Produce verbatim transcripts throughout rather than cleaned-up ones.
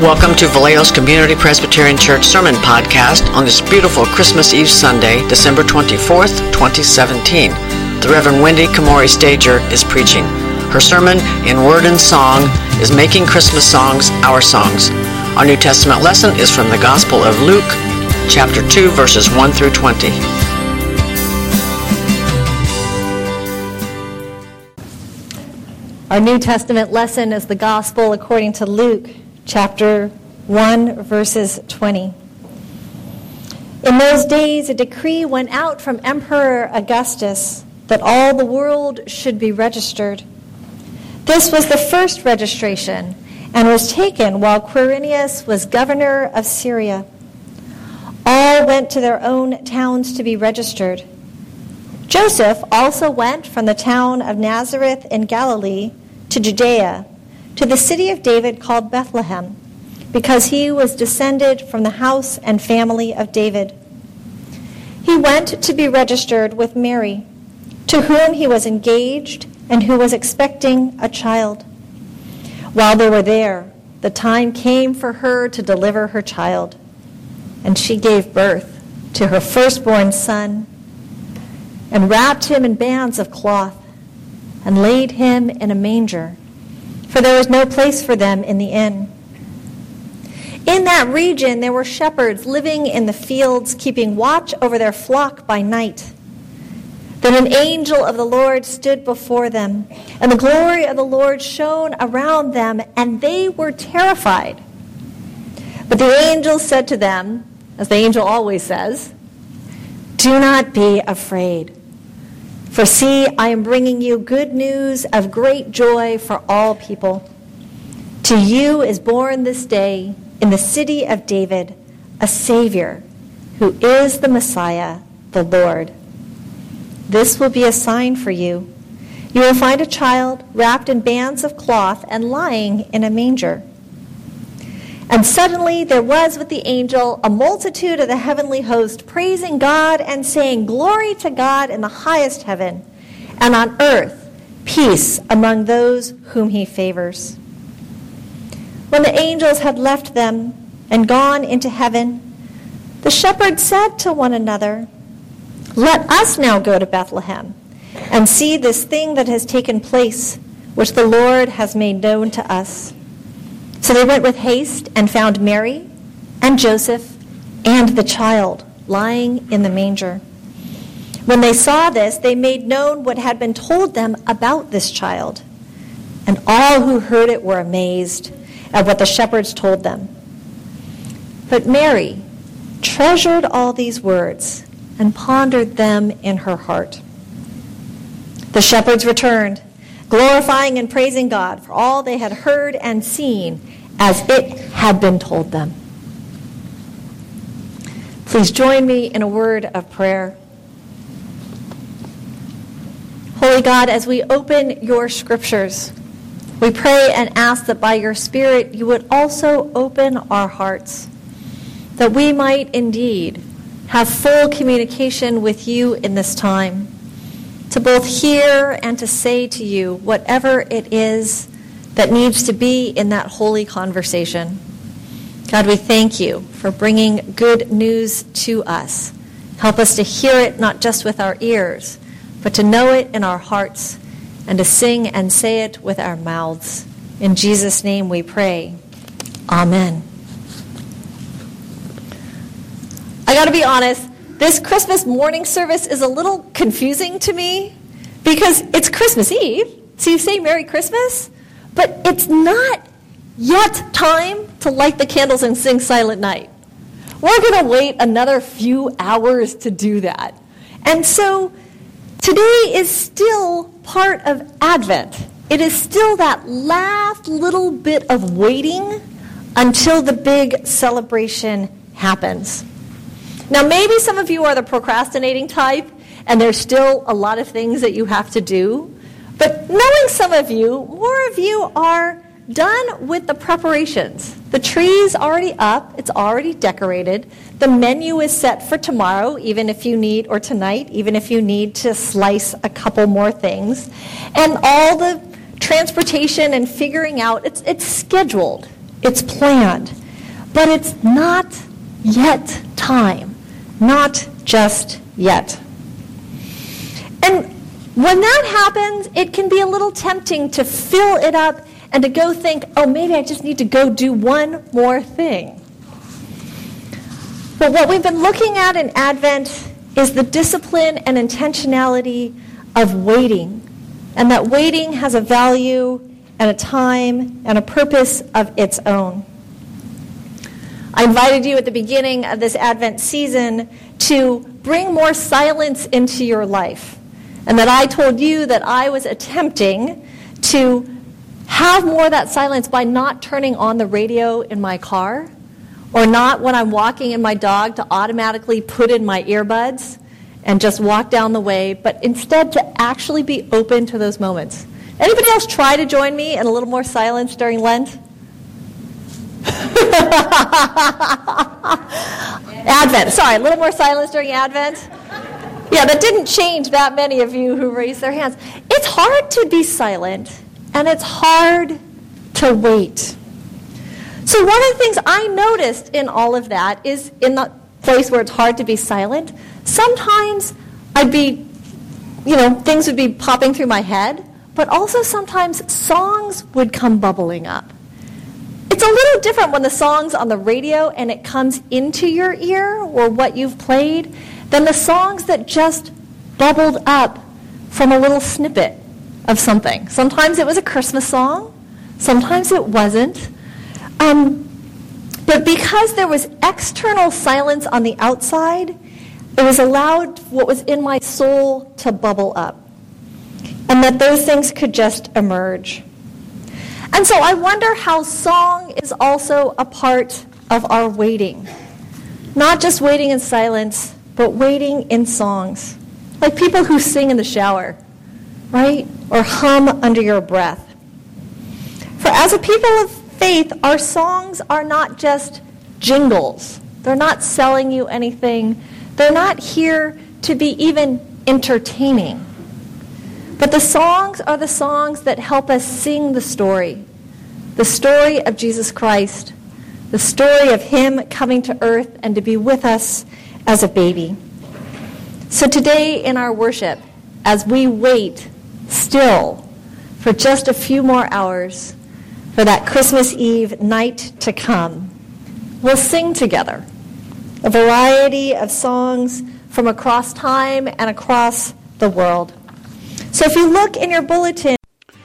Welcome to Vallejo's Community Presbyterian Church Sermon Podcast on this beautiful Christmas Eve Sunday, December twenty-fourth, twenty seventeen. The Reverend Wendy Kamori Stager is preaching. Her sermon in word and song is Making Christmas Songs Our Songs. Our New Testament lesson is from the Gospel of Luke, chapter two, verses one through twenty. Our New Testament lesson is the Gospel according to Luke, chapter one, verses twenty. In those days, a decree went out from Emperor Augustus that all the world should be registered. This was the first registration and was taken while Quirinius was governor of Syria. All went to their own towns to be registered. Joseph also went from the town of Nazareth in Galilee to Judea, to the city of David called Bethlehem, because he was descended from the house and family of David. He went to be registered with Mary, to whom he was engaged and who was expecting a child. While they were there, the time came for her to deliver her child, and she gave birth to her firstborn son, and wrapped him in bands of cloth, and laid him in a manger, for there was no place for them in the inn. In that region there were shepherds living in the fields, keeping watch over their flock by night. Then an angel of the Lord stood before them, and the glory of the Lord shone around them, and they were terrified. But the angel said to them, as the angel always says, "Do not be afraid. For see, I am bringing you good news of great joy for all people. To you is born this day in the city of David a Savior, who is the Messiah, the Lord. This will be a sign for you. You will find a child wrapped in bands of cloth and lying in a manger." And suddenly there was with the angel a multitude of the heavenly host, praising God and saying, "Glory to God in the highest heaven, and on earth peace among those whom he favors." When the angels had left them and gone into heaven, the shepherds said to one another, "Let us now go to Bethlehem and see this thing that has taken place, which the Lord has made known to us." So they went with haste and found Mary and Joseph and the child lying in the manger. When they saw this, they made known what had been told them about this child. And all who heard it were amazed at what the shepherds told them. But Mary treasured all these words and pondered them in her heart. The shepherds returned, glorifying and praising God for all they had heard and seen as it had been told them. Please join me in a word of prayer. Holy God, as we open your scriptures, we pray and ask that by your Spirit you would also open our hearts, that we might indeed have full communication with you in this time, to both hear and to say to you whatever it is that needs to be in that holy conversation. God, we thank you for bringing good news to us. Help us to hear it not just with our ears, but to know it in our hearts and to sing and say it with our mouths. In Jesus' name we pray. Amen. I got to be honest, this Christmas morning service is a little confusing to me because it's Christmas Eve, so you say Merry Christmas, but it's not yet time to light the candles and sing Silent Night. We're going to wait another few hours to do that. And so today is still part of Advent. It is still that last little bit of waiting until the big celebration happens. Now, maybe some of you are the procrastinating type, and there's still a lot of things that you have to do. But knowing some of you, more of you are done with the preparations. The tree's already up. It's already decorated. The menu is set for tomorrow, even if you need, or tonight, even if you need to slice a couple more things. And all the transportation and figuring out, it's it's scheduled. It's planned. But it's not yet time. Not just yet. And when that happens, it can be a little tempting to fill it up and to go think, oh, maybe I just need to go do one more thing. But what we've been looking at in Advent is the discipline and intentionality of waiting. And that waiting has a value and a time and a purpose of its own. I invited you at the beginning of this Advent season to bring more silence into your life. And that I told you that I was attempting to have more of that silence by not turning on the radio in my car, or not when I'm walking in my dog to automatically put in my earbuds and just walk down the way, but instead to actually be open to those moments. Anybody else try to join me in a little more silence during Lent? Advent, sorry, a little more silence during Advent. Yeah, that didn't change that many of you who raised their hands. It's hard to be silent, and it's hard to wait. So one of the things I noticed in all of that is in the place where it's hard to be silent, sometimes I'd be, you know, things would be popping through my head, but also sometimes songs would come bubbling up. It's a little different when the song's on the radio and it comes into your ear or what you've played than the songs that just bubbled up from a little snippet of something. Sometimes it was a Christmas song, sometimes it wasn't. Um, but because there was external silence on the outside, it was allowed what was in my soul to bubble up. And that those things could just emerge. And so I wonder how song is also a part of our waiting. Not just waiting in silence, but waiting in songs. Like people who sing in the shower, right? Or hum under your breath. For as a people of faith, our songs are not just jingles. They're not selling you anything. They're not here to be even entertaining. But the songs are the songs that help us sing the story. The story of Jesus Christ. The story of him coming to earth and to be with us as a baby. So today in our worship, as we wait still for just a few more hours for that Christmas Eve night to come, we'll sing together a variety of songs from across time and across the world. So if you look in your bulletin...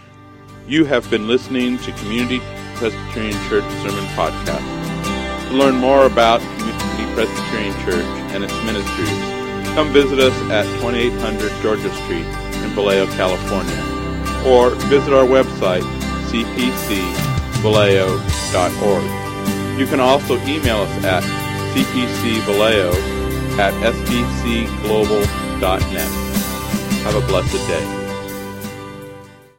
You have been listening to Community Presbyterian Church Sermon Podcast. To learn more about Community Presbyterian Church and its ministries, come visit us at twenty-eight hundred Georgia Street in Vallejo, California, or visit our website, c p c vallejo dot org. You can also email us at c p c vallejo at s b c global dot net. Have a blessed day.